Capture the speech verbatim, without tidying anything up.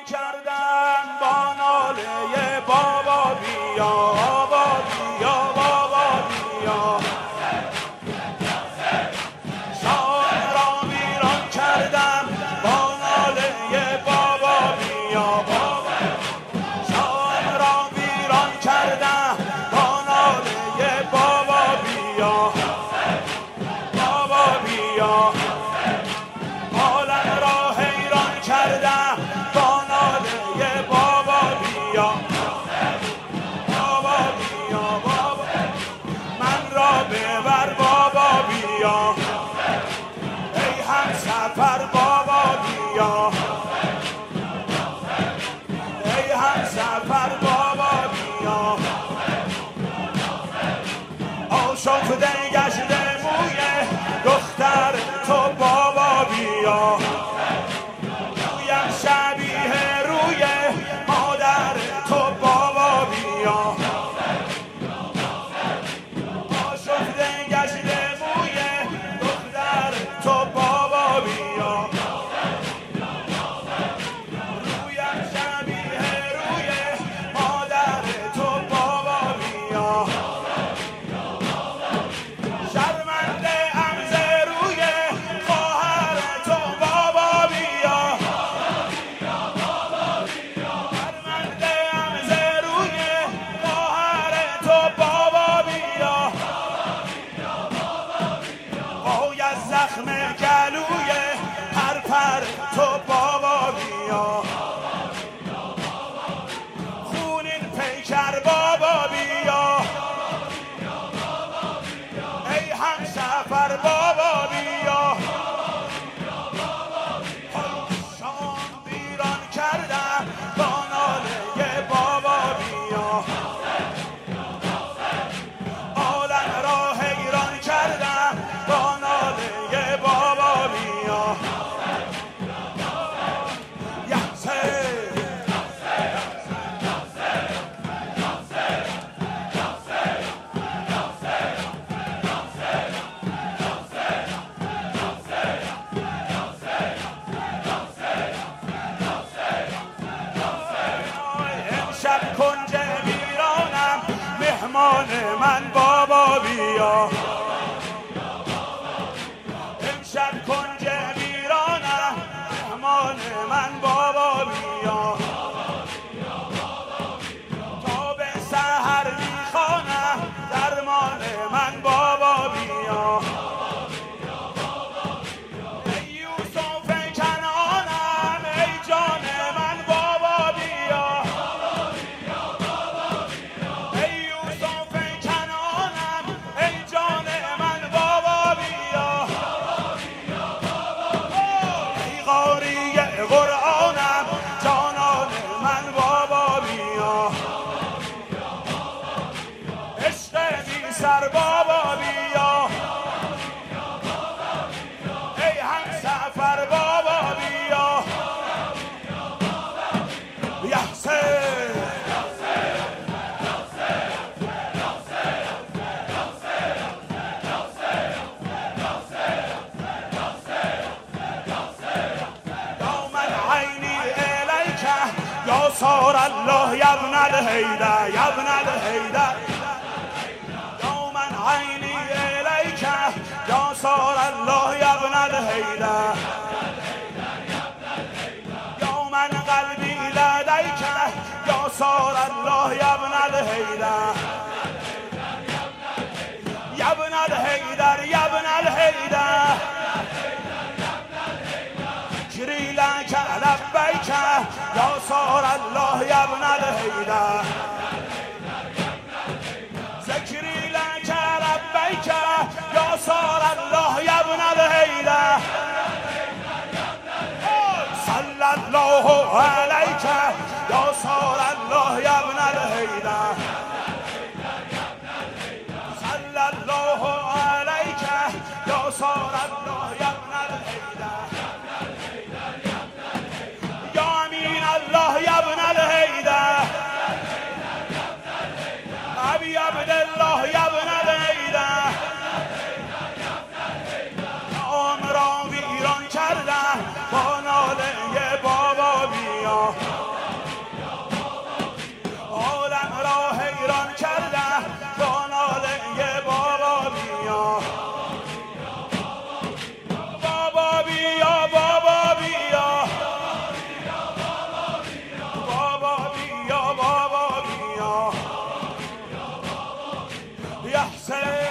کردم با ناله بابا بیا، بابا بیا، بابا بیا. شام را ویران کردم با ناله بابا بیا، بابا. شام را ویران کردم با ناله بابا بیا، بابا بیا. عالم را حیران کردم با ناله بابا بیا، بابا بیا، بابا. من را ببر بابا بیا، ای همسفر بابا بیا، ای همسفر بابا بیا. آشفته گشته موی دختر تو بابا بیا، رویم شبیه روی مادر تو بابا بیا. آشفته گشته موی دختر تو بابا بیا، رویم شبیه روی مادر تو بابا بیا. شرمنده ام ز روی خواهر تو بابا بیا، شرمنده ام ز روی خواهر تو بابا بیا. وای از زخم گلوی پرپر تو بابا بیا، خونین پیکر بابا بیا، ای همسفر بابا بیا. شام ویران کردم با ناله بابا بیا، عالم را حیران کردم با ناله بابا بیا. یحسه امشب کنج ویرانم مهمان من بابا بیا، امشب کنج ویرانم مهمان من بابا بیا. تا به سحر میخوانم درمان من بابا بیا، ای یوسف کنعانم ای جان من بابا بیا، ای یوسف کنعانم ای جان من بابا بیا. ای قاری قرآنم جانان من بابا بیا، عشق بی سر بابا بیا، ای همسفر بابا بیا. یحسه یا صار الله یا ابن الهیدر، یا ابن الهیدر. یا من عینی الیک یا صار الله یا ابن الهیدر، یا من قلبی لدیک یا صار الله یا ابن الهیدر، یا ابن الهیدر، یا ابن الهیدر. ذکری لک لبیک یا صار الله یا ابن الهیدر، ذکری لک لبیک یا صار الله یا ابن الهیدر. صلی الله علیک یا صار الله یا ابن الهیدر، صلی الله علیک یا صار الله یا ابن الهیدر. الله یا ابن الهیدر، ابی عبدالله یا ابن الهیدر. شام را ویران کردن با ناله بابا بیا. حسین